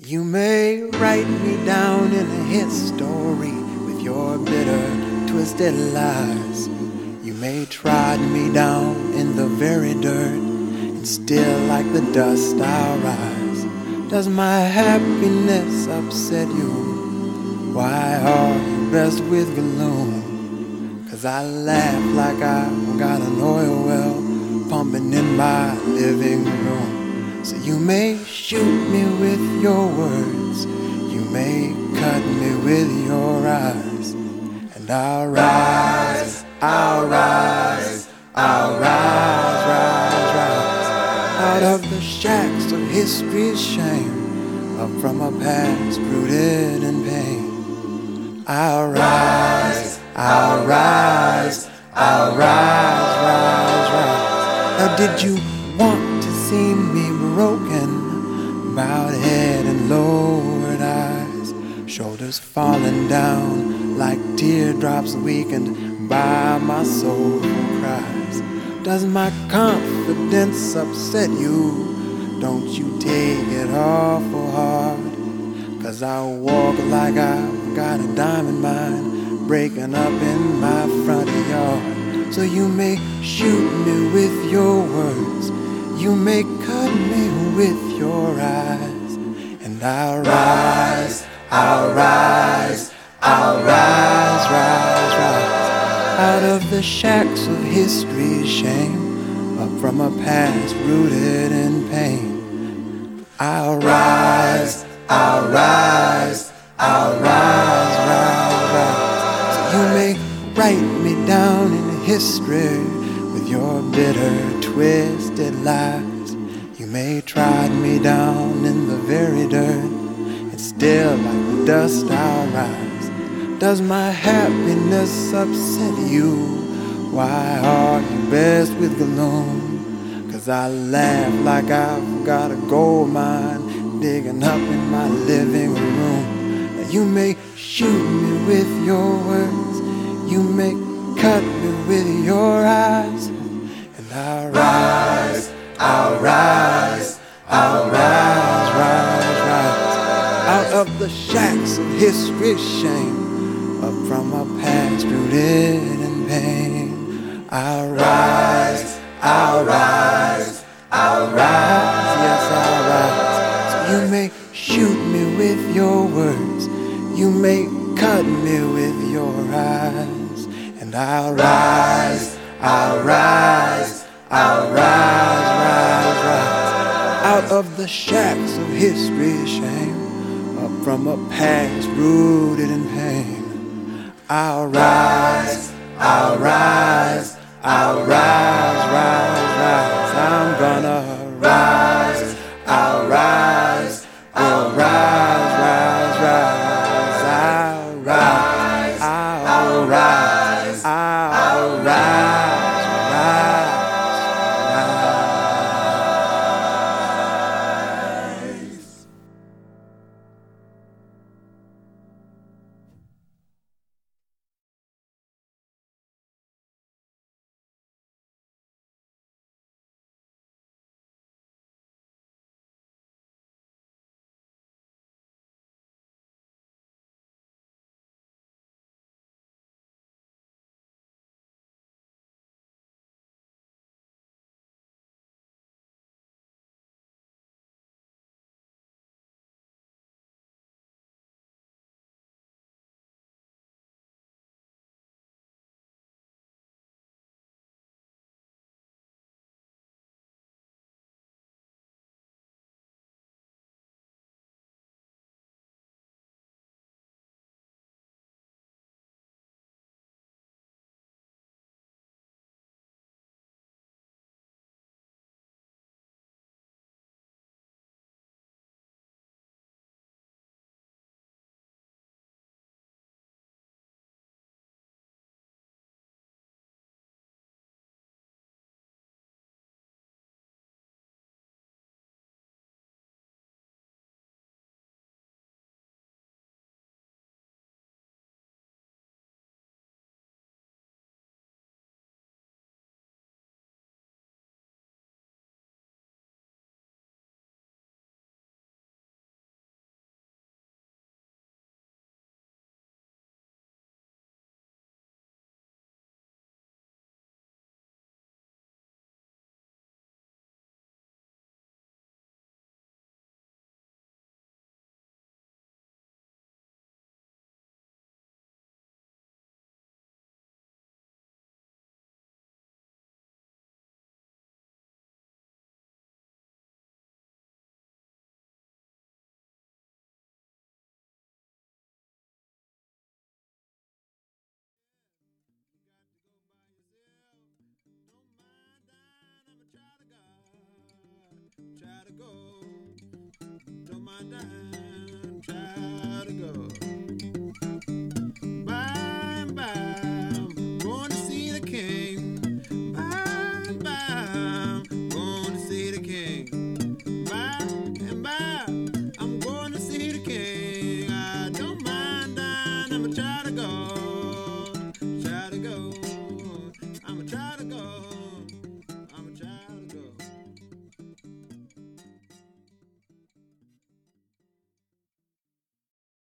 You may write me down in a history with your bitter, twisted lies. You may trod me down in the very dirt, and still like the dust I'll rise. Does my happiness upset you? Why are you best with gloom? 'Cause I laugh like I've got an oil well pumping in my living room. So you may shoot me with your words, you may cut me with your eyes, and I'll rise, I'll rise, I'll rise, rise, rise, out of the shacks of history's shame, up from a past rooted in pain. I'll rise, I'll rise, I'll rise, rise, rise. Now did you want to see me broken, bowed head and lowered eyes, shoulders falling down like teardrops weakened by my soulful cries? Does my confidence upset you? Don't you take it awful hard, 'cause I walk like I've got a diamond mine breaking up in my front yard. So you may shoot me with your words, you may cut me with your eyes, and I'll rise, I'll rise, I'll rise, rise, rise, out of the shacks of history's shame, up from a past rooted in pain. I'll rise, I'll rise, I'll rise, rise, rise. So you may write me down in history with your bitter, twisted lies. You may trod me down in the very dirt, and still like the dust I'll rise. Does my happiness upset you? Why are you best with gloom? 'Cause I laugh like I've got a gold mine digging up in my living room. Now you may shoot me with your words, you may cut me with your eyes, and I'll rise, I'll rise, I'll rise, rise, rise, out of the shacks of history's shame, up from a past rooted in pain. I'll rise, I'll rise, I'll rise, yes I'll rise. So you may shoot me with your words, you may cut me with your eyes, and I'll rise, I'll rise, I'll rise, rise, rise, out of the shacks of history's shame, up from a past rooted in pain. I'll rise, I'll rise, I'll rise, rise, rise. I'm gonna rise, I'll rise, I'll rise, rise, rise. I'll rise, I'll rise, I'll rise, rise, rise. go.